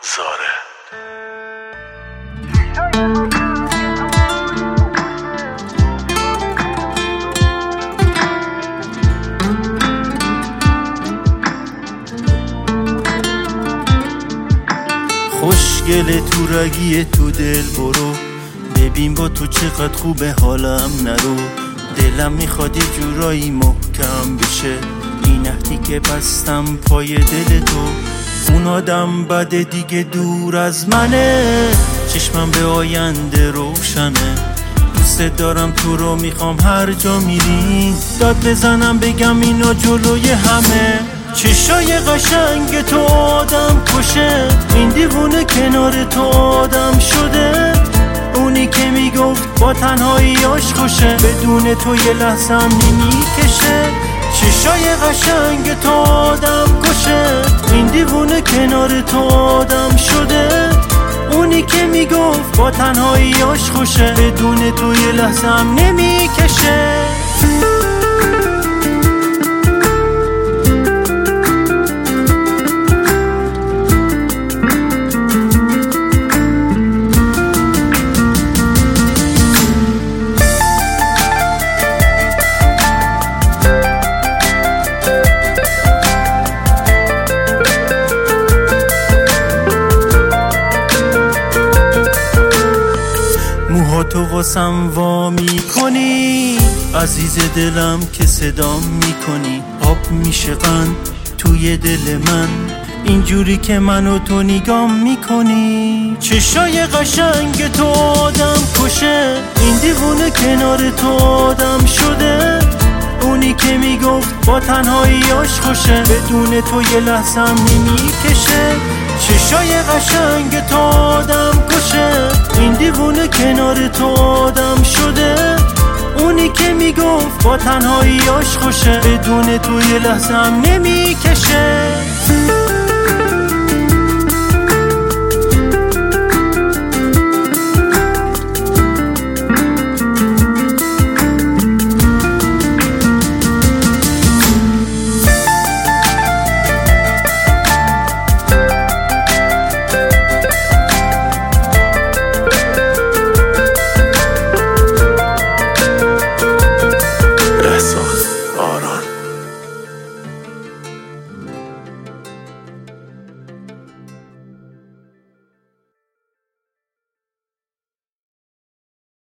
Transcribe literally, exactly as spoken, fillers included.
زاره. خوشگله تو رگی تو دل برو، ببین با تو چقدر خوبه حالم نرو. دلم میخواد یه جورایی محکم بشه این عهدی که بستم پای دل تو. اون آدم بده دیگه دور از منه، چشمم به آینده روشنه. دوست دارم تو رو میخوام هر جا میریم داد بزنم بگم اینا جلوی همه. چشای قشنگ تو آدم کشه، این دیوونه کنار تو آدم شده. اونی که میگفت با تنهاییاش خوشه، بدون تو یه لحظم نمیکشه. چشای قشنگ تو آدم کشه، این دیوونه کنار تو آدم شده. اونی که میگفت با تنهاییاش خوشه، بدون تو یه لحظم نمیکشه. موهاتو واسم وا میکنی، عزیز دلم که صدام میکنی. آب میشه قند توی دل من، اینجوری که منو تو نگام میکنی. چشای قشنگ تو آدم کشه، این دیوونه کنار تو آدم شده. اونی که میگفت با تنهاییاش خوشه، بدون تو یه لحظم نمیکشه. چشای قشنگ تو آدم کشه، این دیوونه کنار تو آدم شده. اونی که میگفت با تنهاییاش خوشه، بدون تو یه لحظم نمیکشه.